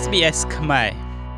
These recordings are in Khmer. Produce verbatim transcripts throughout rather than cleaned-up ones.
เอส บี เอส ខ្មែរ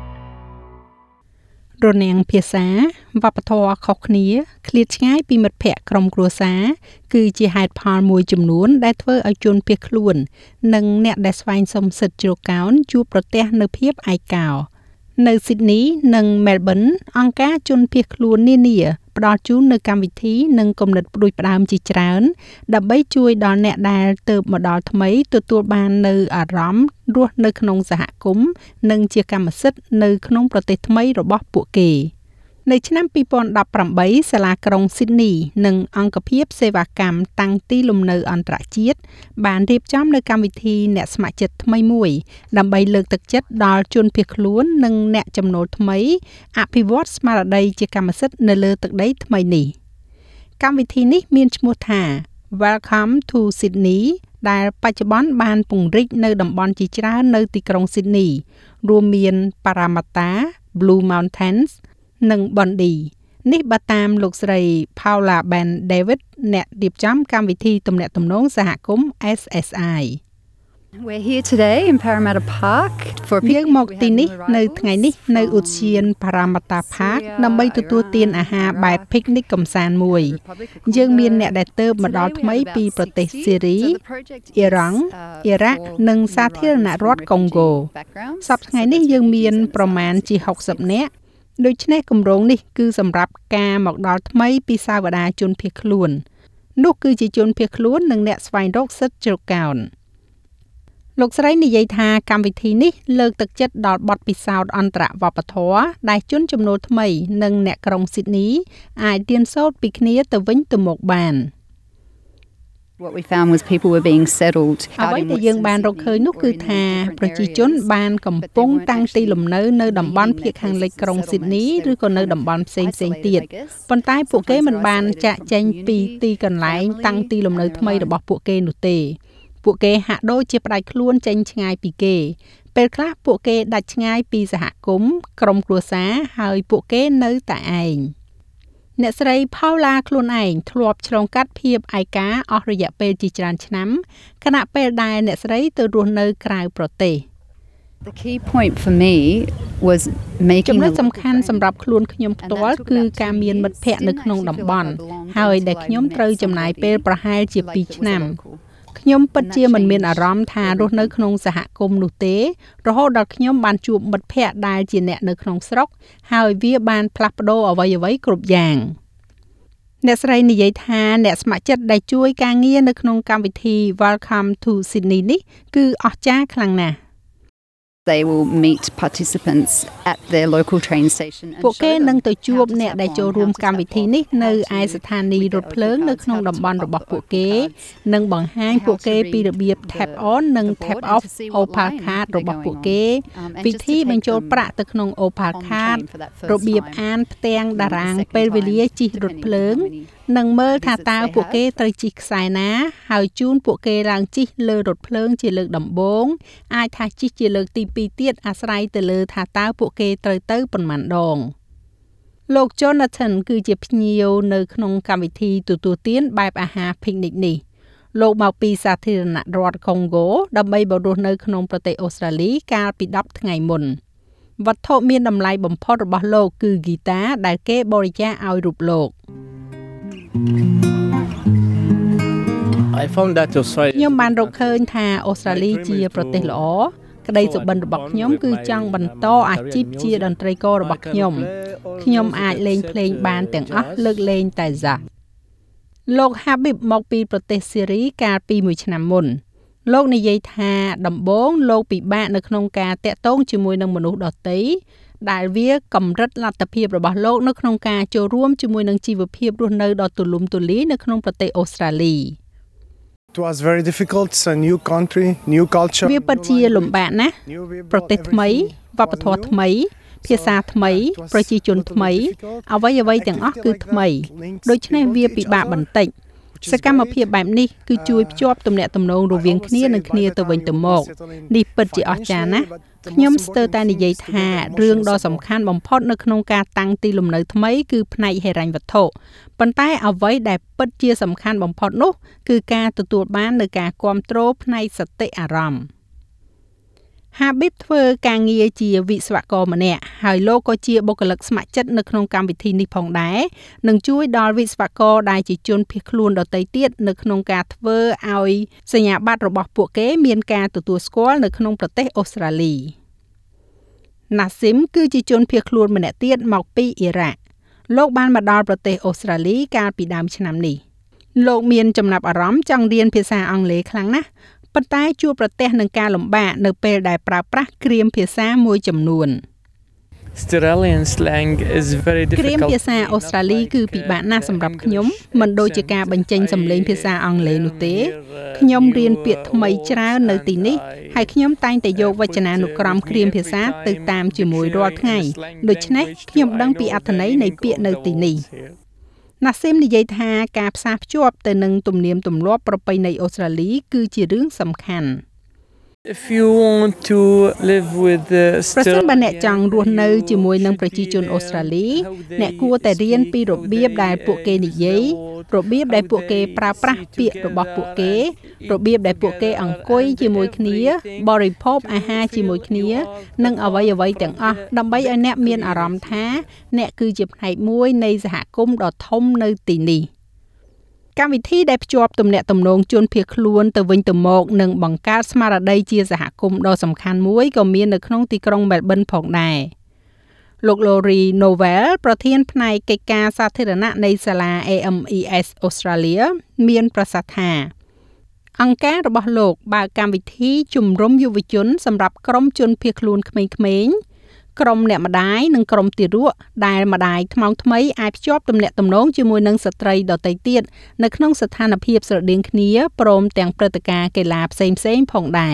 រនាំងភាសាវប្បធម៌ខុសគ្នាឃ្លាតឆ្ងាយពីមិត្តភ័ក្តិក្រុមគ្រួសារគឺជាហេតុផលមួយចំនួនដែលធ្វើឲ្យជនភៀសខ្លួននិងអ្នកដែលស្វែងសុំសិទ្ធិជ្រកកោនជួបប្រទះនូវភាពឯកោនៅស៊ីដនីនិងមែលប៊នអង្គការជនភៀសខ្លួននានាផ្ដល់ជូននូវកម្មវិធីនិងគំនិតផ្ដួចផ្ដើមជាច្រើនដើម្បីជួយដល់អ្នកដែលទើបមកដល់ថ្មីទទួលបាននូវអារម្មណ៍រស់នៅក្នុងសហគមន៍និងជាកម្មសិទ្ធិនៅក្នុងប្រទេសថ្មីរបស់ពួកគេនៅឆ្នាំពីរពាន់ដប់ប្រាំបីសាលាក្រុងស៊ីដនីនិងអង្គភាពសេវាកម្មតាំងទីលំនៅអន្តរជាតិបានរៀបចំនូវកម្មវិធីអ្នកស្ម័គ្រចិត្តថ្មីមួយដើម្បីលើកទឹកចិត្តដល់ជនភៀសខ្លួននិងអ្នកចំណូលថ្មីអភិវឌ្ឍស្មារតីជាកម្មសិទ្ធិនៅលើទឹកដីថ្មីនេះកម្មវិធីនេះមានឈ្មោះថា Welcome to Sydney ដែលបច្ចុប្បន្នបានពង្រីកនៅតំបន់ជាច្រើននៅទីក្រុងស៊ីដនីរួមមាន Parramatta, Blue Mountainsនិង Bondi នេះបើតាមលោកស្រី Paula Ben David អ្នករៀបចំកម្មវិធីទំនាក់ទំនងសហគមន៍ เอส เอส ไอ We're here today in Parramatta Park for a picnic. យើងមកទីនេះនៅថ្ងៃនេះនៅឧទ្យាន Parramatta Park ដើម្បីទទួលទានអាហារបែប picnic កម្សាន្តមួយយើងមានអ្នកដែលទើបមកដល់ថ្មីពីប្រទេសសេរីអ៊ីរ៉ង់អ៊ីរ៉ាក់និងសាធារណរដ្ឋកុងហ្គោសប្តាហ៍ថ្ងៃនេះយើងមានប្រមាណជាហុកសិបនាក់ដូច្នេះគម្រោងនេះគឺសម្រាប់ការមកដល់ថ្មីពីសាវតាជនភៀសខ្លួននោះគឺជាជនភៀសខ្លួននិងអ្នកស្វែងរកសិទ្ធិជ្រកកោនលោកស្រីនិយាយថាកម្មវិធីនេះលើកទឹកចិត្តដល់បទពិសោធន៍អន្តរវប្បធម៌ដែលជនចំណូលថ្មីនិងអ្នកក្រុងស៊ីដនីអាចរៀនសូត្រពីគ្នាទៅវិញទៅមកបាន What we found was people were being settled. អ្វីដែលយើងបានរកឃើញនោះគឺថាប្រជាជនបានកំពុងតាំងទីលំនៅនៅតំបន់ភាគខាងលិចក្រុងស៊ីដនីឬក៏នៅតំបន់ផ្សេងៗទៀតប៉ុន្តែពួកគេមិនបានចាក់ចែងពីទីកន្លែងតាំងទីលំនៅថ្មីរបស់ពួកគេនោះទេពួកគេហាក់ដូចជាផ្ដាច់ខ្លួនចេញឆ្ងាយពីគេពេលខ្លះពួកគេដាច់ឆ្ងាយពីសហគមន៍ក្រុមគ្រួសារហើយពួកគេនៅតែឯងអ្នកស្រី Paula ខ្លួនឯងធ្លាប់ឆ្លងកាត់ភាពឯកាអស់រយៈពេលជាច្រើនឆ្នាំខណៈពេលដែលអ្នកស្រីទៅរស់នៅក្រៅប្រទេស The key point for me was making ចំណុចសំខាន់សម្រាប់ខ្លួនខ្ញុំផ្ទាល់គឺការមានមិត្តភ័ក្តិនៅក្នុងតំបន់ហើយដែលខ្ញុំត្រូវចំណាយពេលប្រហែលជាពីរឆ្នាំខ្ញុំពិតជាមិនមានអារម្មណ៍ថារស់នៅក្នុងសហគមន៍នោះទេរហូតដល់ខ្ញុំបានជួបមិត្តភ័ក្តិដែលជាអ្នកនៅក្នុងស្រុកហើយវាបានផ្លាស់ប្ដូរអ្វីៗគ្រប់យ៉ាងអ្នកស្រីនិយាយថាអ្នកស្ម័គ្រចិត្តដែលជួយការងារនៅក្នុងកម្មវិធី Welcome to Sydney នេះគឺអស្ចារ្យខ្លាំងណាស់ They will meet participants at their local train station ពួកគេនឹងទៅជួបអ្នកដែលចូលរួមកម្មវិធីនេះនៅឯស្ថានីយ៍រថភ្លើងនៅក្នុងតំបន់របស់ពួកគេនិងបង្ហាញពួកគេពីរបៀប tap on និង tap off Opal Card របស់ពួកគេវិធីបញ្ចូលប្រាក់ទៅក្នុង Opal Card របៀបអានផ្ទាំងតារាងពេលវេលាជិះរថភ្លើងនិងមើលថាតើពួកគេត្រូវជិះខ្សែណាហើយជូនពួកគេឡើងជិះលើរថភ្លើងជាលើកដំបូងអាចថាជិះជាលើកទីពីរទៀតអាស្រ័យទៅលើថាតើពួកគេត្រូវទៅប៉ុន្មានដងលោក Jonathan គឺជាភ្ញៀវនៅក្នុងកម្មវិធីទទួលទានបែបអាហារ picnic នេះលោកមកពីសាធារណរដ្ឋកុងហ្គោដើម្បីបរស់នៅក្នុងប្រទេសអូស្ត្រាលីកាលពីដប់ថ្ងៃមុនវត្ថុមានតម្លៃបំផុតរបស់លោកគឺហ្គីតាដែលគេបរិច្ចាគឲ្យរូបលោក I found that Australia ខ្ញុំបានរកឃើញថាអូស្ត្រាលីជាប្រទេសល្អក្តីសុបិនរបស់ខ្ញុំគឺចង់បន្តអាជីពជាតន្ត្រីកររបស់ខ្ញុំខ្ញុំអាចលេងភ្លេងបានទាំងអស់លើកលែងតែ Zach លោក Habib មកពីប្រទេសសេរីកាលពីមួយឆ្នាំមុនលោកនិយាយថាដំបូងលោកពិបាកនៅក្នុងការតាក់ទងជាមួយនឹងមនុស្សដទៃដែលវាកម្រិតលទ្ធភាពរបស់លោកនៅក្នុងការចូលរួមជាមួយនឹងជីវភាពរស់នៅដ៏ទូលំទូលាយនៅក្នុងប្រទេសអូស្ត្រាលី It was very difficult. It's a new country, new culture. វាពិតជាលំបាកណាស់ប្រទេសថ្មីវប្បធម៌ថ្មីភាសាថ្មីប្រជាជនថ្មីអ្វីអ្វីទាំងអស់គឺថ្មីដូច្នេះវាពិបាកបន្តិចសកម្មភាពបែបនេះគឺជួយភ្ជាប់ទំនាក់ទំនងរវាងគ្នានិងគ្នាទៅវិញទៅមកនេះពិតជាអស្ចារ្យណាស់ខ្ញុំស្ទើរតែនិយាយថារឿងដ៏សំខាន់បំផុតនៅក្នុងការតាំងទីលំនៅថ្មីគឺផ្នែកហិរញ្ញវត្ថុប៉ុន្តែអ្វីដែលពិតជាសំខាន់បំផុតនោះគឺការទទួលបាននូវការគាំទ្រផ្នែកសតិអារម្មណ៍ Habib ធ្វើការងារជាវិស្វករម្នាក់ហើយលោកក៏ជាបុគ្គលិកស្ម័គ្រចិត្តនៅក្នុងកម្មវិធីនេះផងដែរនិងជួយដល់វិស្វករដែលជាជនភៀសខ្លួនដទៃទៀតនៅក្នុងការធ្វើឲ្យសញ្ញាបត្ររបស់ពួកគេមានការទទួលស្គាល់នៅក្នុងប្រទេសអូស្ត្រាលី Nassim គឺជាជនភៀសខ្លួនម្នាក់ទៀតមកពីអ៊ីរ៉ាក់លោកបានមកដល់ប្រទេសអូស្ត្រាលីកាលពីដើមឆ្នាំនេះលោកមានចំណាប់អារម្មណ៍ចង់រៀនភាសាអង់គ្លេសខ្លាំងណាស់ប៉ុន្តែជួបប្រទះនឹងការលំបាកនៅពេលដែលប្រើប្រាស់គ្រាមភាសាមួយចំនួន Australian slang is very difficult គ្រាមភាសាអូស្ត្រាលីគឺពិបាកណាស់សម្រាប់ខ្ញុំមិនដូចជាការបញ្ចេញសំឡេងភាសាអង់គ្លេសនោះទេខ្ញុំរៀនពាក្យថ្មីច្រើននៅទីនេះហើយខ្ញុំតែងតែយកវចនានុក្រមគ្រាមភាសាទៅតាមជាមួយរាល់ថ្ងៃដូច្នេះខ្ញុំដឹងពីអត្ថន័យនៃពាក្យនៅទីនេះ Nassim និយាយថាការផ្សារភ្ជាប់ទៅនឹងទំនៀមទម្លាប់ប្រពៃណីអូស្ត្រាលីគឺជារឿងសំខាន់ If you want to live with the ប្រសិនបើអ្នកចង់រស់នៅជាមួយនឹងប្រជាជនអូស្ត្រាលីអ្នកគួរតែរៀនពីរបៀបដែលពួកគេនិយាយរបៀបដែលពួកគេប្រើប្រាស់ពាក្យរបស់ពួកគេរបៀបដែលពួកគេអង្គុយជាមួយគ្នាបរិភោគអាហារជាមួយគ្នានិងអ្វីអ្វីទាំងអស់ដើម្បីឲ្យអ្នកមានអារម្មណ៍ថាអ្នកគឺជាផ្នែកមួយនៃសហគមន៍ដ៏ធំនៅទីនេះកម្មវិធីដែលភ្ជាប់ទំនាក់ទំនងជនភៀសខ្លួនទៅវិញទៅមកនិងបង្កើតស្មារតីជាសហគមន៍ដ៏សំខាន់មួយក៏មាននៅក្នុងទីក្រុង Melbourne ផងដែរលោក Lori Novel ប្រធានផ្នែកកិច្ចការសាធារណៈនៃសាលា A M E S Australia មានប្រសាសន៍ថាអង្គការរបស់លោកបើកកម្មវិធីជំរុំយុវជនសម្រាប់ក្រុមជនភៀសខ្លួនក្មេងៗក្រុមអ្នកម្ដាយនិងក្រុមទារកដែលម្ដាយថ្មងថ្មីអាចភ្ជាប់ទំនាក់ទំនងជាមួយនឹងស្ត្រីដទៃទៀតនៅក្នុងស្ថានភាពស្រដៀងគ្នាព្រមទាំងព្រឹត្តិការណ៍កីឡាផ្សេងៗផងដែរ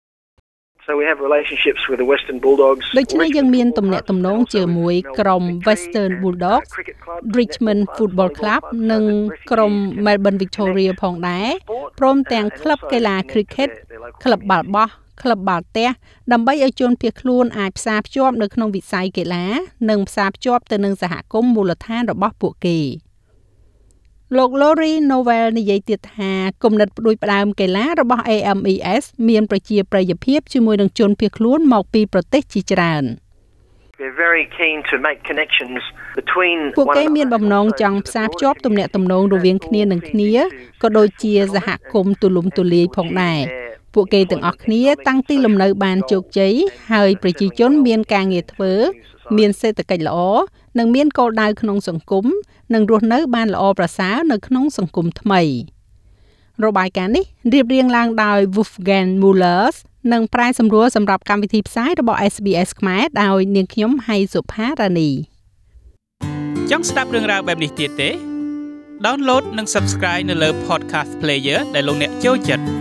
So we have relationships with the Western Bulldogs ដូច្នេះយើងមានទំនាក់ទំនងជាមួយក្រុម Western Bulldogs Richmond Football Club និងក្រុម Melbourne Victoria ផងដែរព្រមទាំងក្លឹបកីឡា Cricket ក្លឹបបាល់បោះក្លឹបបាល់ទះដើម្បីឲ្យជនភៀសខ្លួនអាចផ្សារភ្ជាប់នៅក្នុងវិស័យកីឡានិងផ្សារភ្ជាប់ទៅនឹងសហគមន៍មូលដ្ឋានរបស់ពួកគេលោក Lori Novel និយាយទៀតថាគំនិតផ្ដួចផ្ដើមកីឡារបស់ A M E S មានប្រជាប្រិយភាពជាមួយនឹងជនភៀសខ្លួនមកពីប្រទេសជាច្រើន They're very keen to make connections between ពួកគេមានបំណងចង់ផ្សារភ្ជាប់ទំនាក់ទំនងរវាងគ្នានឹងគ្នាក៏ដូចជាសហគមន៍ទូលំទូលាយផងដែរពួកគេទាំងអស់គ្នាតាំងទីលំនៅបានជោគជ័យហើយប្រជាជនមានការងារធ្វើមានសេដ្ឋកិច្ចល្អនិងមានគោលដៅក្នុងសង្គមនិងរស់នៅបានល្អប្រសើរនៅក្នុងសង្គមថ្មីរបាយការណ៍នេះរៀបរៀងឡើងដោយ Wolfgang Müller និងប្រែសម្រួលសម្រាប់កម្មវិធីផ្សាយរបស់ S B S ខ្មែរដោយនាងខ្ញុំហៃសុផារ៉ានីចង់ស្ដាប់រឿងរ៉ាវបែបនេះទៀតទេ Download និង Subscribe នៅលើ Podcast Player ដែលលោកអ្នកចូលចិត្ត